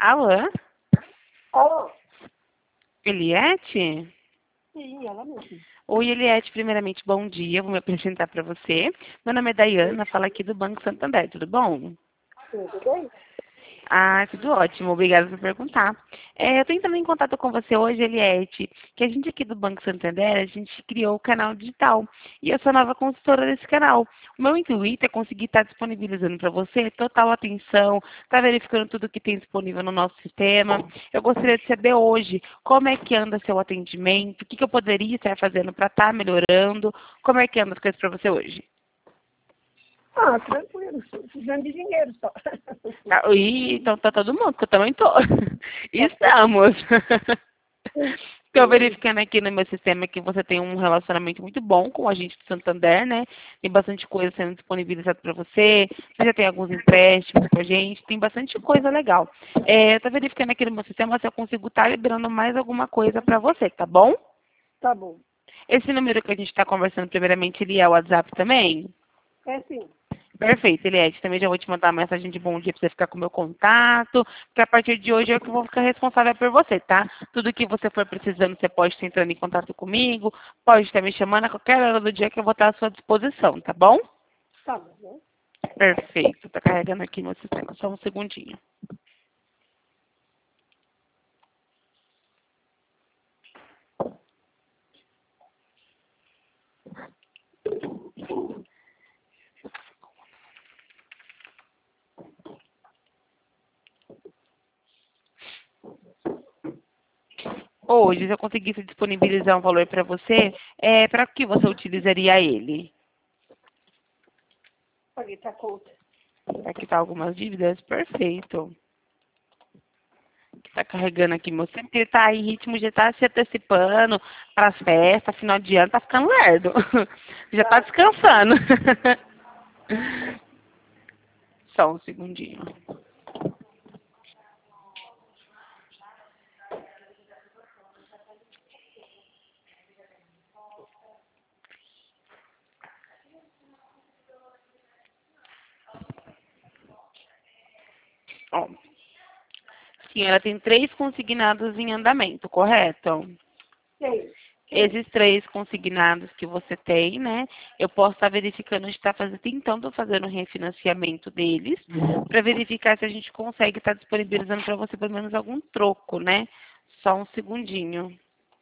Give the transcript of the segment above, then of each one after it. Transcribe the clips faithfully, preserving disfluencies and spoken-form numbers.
Alô? Alô? Eliette? Sim, ela mesma. Oi, Eliette. Primeiramente, bom dia. Vou me apresentar para você. Meu nome é Dayana, falo aqui do Banco Santander. Tudo bom? Tudo bem? Ah, tudo ótimo. Obrigada por perguntar. É, eu estou entrando em contato com você hoje, Eliette, que a gente aqui do Banco Santander, a gente criou o canal digital. E eu sou a nova consultora desse canal. O meu intuito é conseguir estar disponibilizando para você total atenção, estar verificando tudo que tem disponível no nosso sistema. Eu gostaria de saber hoje como é que anda seu atendimento, o que, que eu poderia estar fazendo para estar melhorando, como é que anda as coisas para você hoje. Ah, tranquilo, precisando de dinheiro só. Tá, ih, então tá todo mundo, que eu também tô. Estamos. Estou verificando aqui no meu sistema que você tem um relacionamento muito bom com a gente do Santander, né? Tem bastante coisa sendo disponibilizada para você. Você já tem alguns empréstimos com a gente. Tem bastante coisa legal. É, eu estou verificando aqui no meu sistema se eu consigo estar liberando mais alguma coisa para você, tá bom? Tá bom. Esse número que a gente está conversando primeiramente, ele é o WhatsApp também? É sim. Perfeito, Eliette. Também já vou te mandar uma mensagem de bom dia para você ficar com o meu contato, porque a partir de hoje eu que vou ficar responsável por você, tá? Tudo que você for precisando, você pode estar entrando em contato comigo, pode estar me chamando a qualquer hora do dia que eu vou estar à sua disposição, tá bom? Tá bom. Perfeito. Tá carregando aqui meu sistema. Só um segundinho. Hoje, se eu conseguisse disponibilizar um valor para você, é, para que você utilizaria ele? Paguei tua conta. Para quitar algumas dívidas? Perfeito. Tá carregando aqui meu sempre ele tá em ritmo, já tá se antecipando para as festas, final de ano, tá ficando lerdo. Já tá descansando. Só um segundinho. Ó, sim, ela tem três consignados em andamento, correto? Sim. Esses três consignados que você tem, né? Eu posso estar verificando, a gente está fazendo, tentando fazer um refinanciamento deles, para verificar se a gente consegue estar disponibilizando para você pelo menos algum troco, né? Só um segundinho.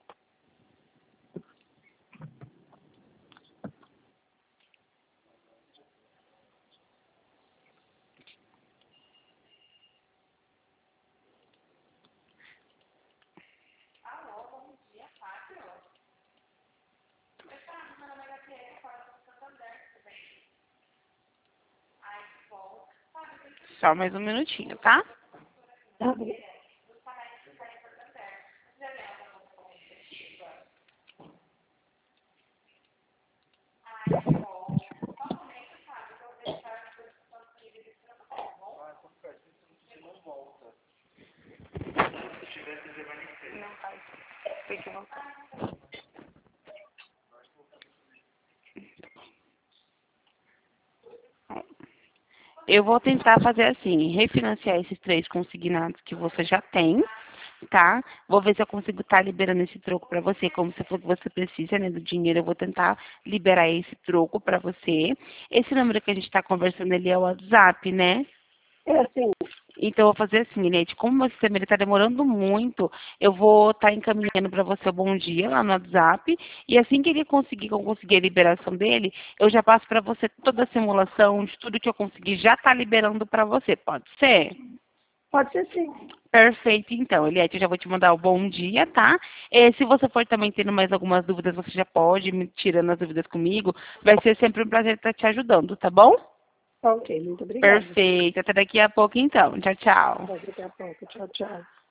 Só mais um minutinho, tá? Tá bom. Não faz. Tem que voltar. Eu vou tentar fazer assim, refinanciar esses três consignados que você já tem, tá? Vou ver se eu consigo estar liberando esse troco para você, como você falou que você precisa, né, do dinheiro, eu vou tentar liberar esse troco para você. Esse número que a gente está conversando, ele é o WhatsApp, né? É assim. Então, eu vou fazer assim, Inete, como o meu sistema está demorando muito, eu vou estar encaminhando para você o bom dia lá no WhatsApp, e assim que ele conseguir, que eu conseguir a liberação dele, eu já passo para você toda a simulação de tudo que eu conseguir, já está liberando para você, pode ser? Pode ser sim. Perfeito, então, Eliette, eu já vou te mandar o bom dia, tá? Eh, se você for também tendo mais algumas dúvidas, você já pode me tirando as dúvidas comigo, vai ser sempre um prazer estar te ajudando, tá bom? Ok, muito obrigada. Perfeito, até daqui a pouco então, tchau, tchau. Daqui a pouco. Tchau, tchau.